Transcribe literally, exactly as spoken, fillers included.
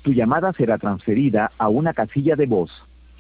Tu llamada será transferida a una casilla de voz.